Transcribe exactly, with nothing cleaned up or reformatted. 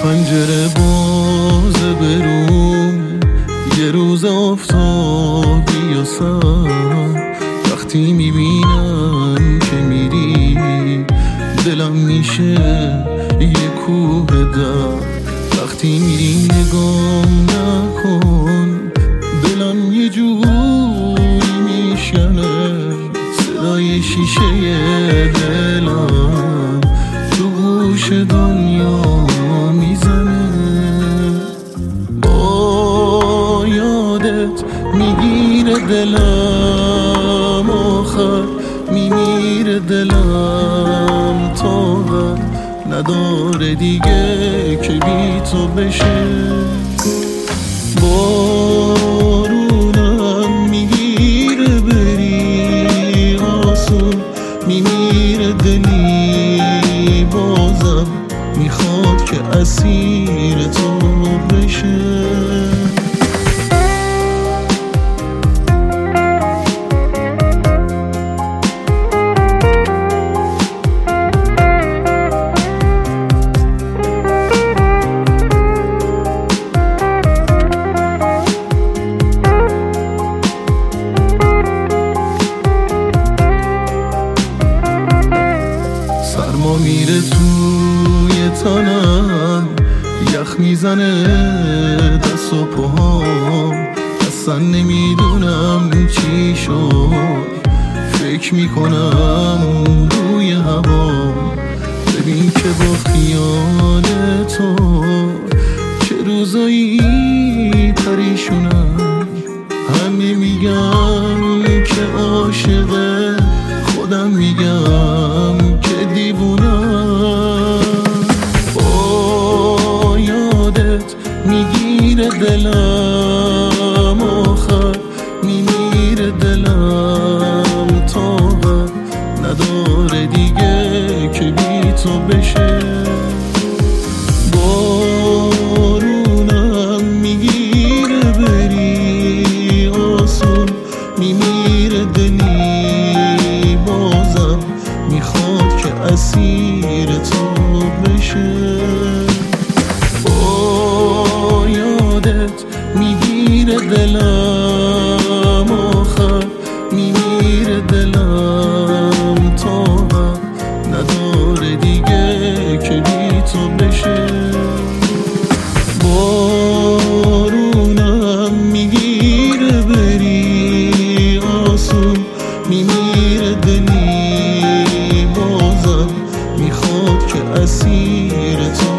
پنجره بازه بروم، یه روز آفتابی و سر وقتی میبینم که میری دلم میشه یه کوه در. وقتی میری نگام نکن دلم یه جوری میشنه، صدای شیشه دلم تو گوش دنیا میزنه. با یادت میگیره دلم، آخر میمیره دلم، طاقت نداره دیگه که بی تو بشه. بارونم میگیره بری آسون، میمیره دلی بازم میخواد که اسیر تو بشه. سرما میره توی تنم، یخ میزنه دست و پاهام، اصلا نمیدونم چی شد، فکر میکنم روی هوام. ببین که با خیال تو چه روزایی پریشونم، همه میگم که عاشقه، خودم میگم که دیوونم. با یادت میگیره دلم، آخر میمیره دلم، طاقت نداره دیگه که بی تو بشه. بارونم میگیره بری آسون، میمیره دلی بازم میخواد که اسیر تو بشه. با یادت میگیره دلم، آخر میمیره دلم، طاقت نداره دیگه که بی تو بشه. بارونم میگیره بری آسون، میمیره دلی بازم میخواد که اسیر تو